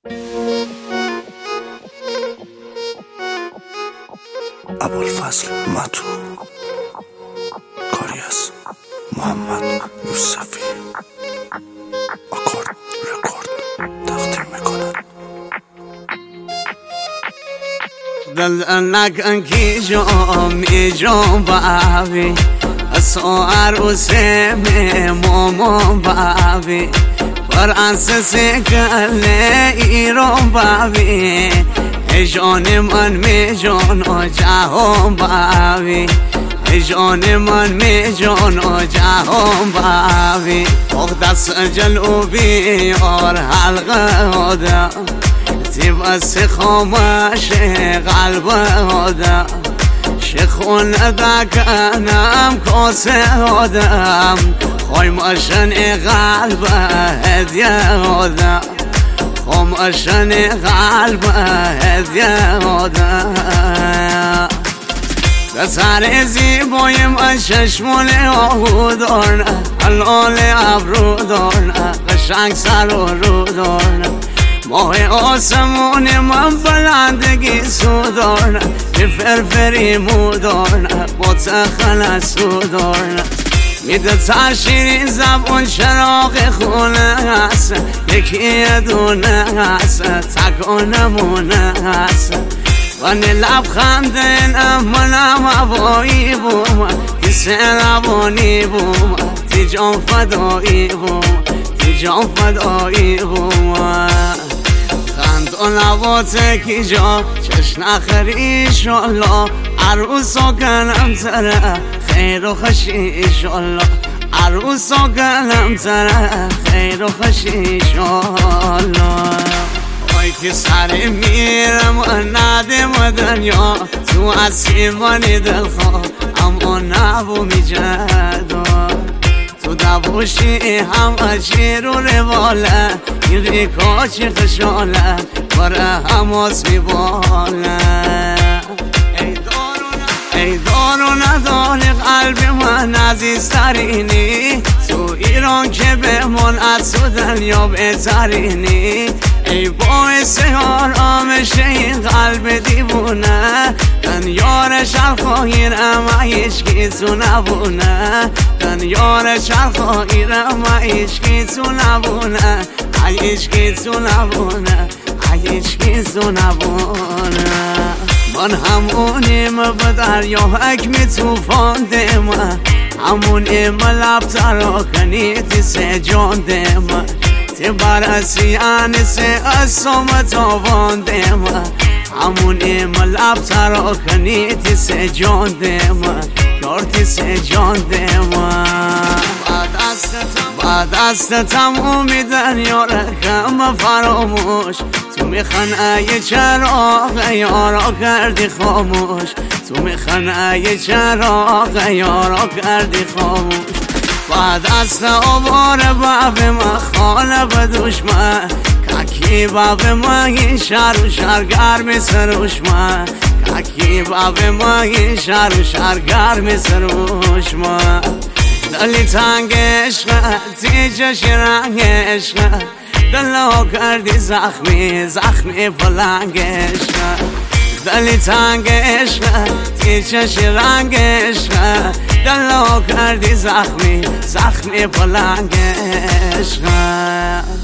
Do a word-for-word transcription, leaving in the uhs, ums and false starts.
ابوالفضل متو، کاری از محمد یوسفی، آکورد رکورد تقدیم میکنند. دل نکن کی جامی جام باوی اسو عروسه می مامان باوی فرانسه کله ایران باوی جان من می جان و جهان باوی جان من می جان و جهان باوی اخ دست جلوبی اور حلقه آدم تیبس خامش قلب آدم شخون دکنم کاسه آدم خایماشن قلب هدیه آدم خاماشن قلب هدیه آدم دسر زیبای من چشمون آهو دارن حلال ابرو دارن قشنگ سر و رو دارن ماه آسمون من بلندگی سو دارن که فرفری مو دارن با تخل سو دارن میده تشیری زبون چراغ خونه هست یکی دونه هست تکانمونه هست وانی لبخنده نمونم هوایی بوم تی سربانی بوم تی جان فدایی بوم تی جان فدایی بوم خند و نباته کی جا چشن اخری ایشالله عروسا کنم تره خیر و خوشی ایشالله عروسا کنم تره خیر و خوشی ایشالله وای که سر میرم و ندم دنیا تو از سیمانی دلخواه اما نبو میجدا تو دبوشی هم اجیر و رواله این ریکا چی خشاله باره هماس میباله ای دار و ندار قلب من عزیزترینی تو ایران که بمون از تو دنیا بهترینی ای باعث آرامش این قلب دیوونه دن یار شرخواهیرم ایشکی تو نبونه دن یار شرخواهیرم ایشکی تو نبونه ایشکی تو نبونه ایشکی تو نبونه من همونیم به دریا حکم توفان دم همونیم لب تراکنی تی سه جان دم تی برسی انسه اسم تاوان دم همونیم لب تراکنی تی سه جان دم یار تی سه جان دم بعد از تمومی دنیا رکم فراموش تو میخن ای چراغ یارا کردی خاموش تو میخن ای چراغ یارا کردی خاموش بعد از آوار باب ما خانه به دشمن ککی باب ما این شهر و شهرگر می سروش من ککی باب ما این شهر و شهرگر می سروش من دلی تنگ عشقه تیجش رنگ عشقه دلو کردی زخمی زخمی پلنگ عشقه دلی تنگ عشقه تیجش رنگ عشقه دلو کردی زخمی زخمی پلنگ عشقه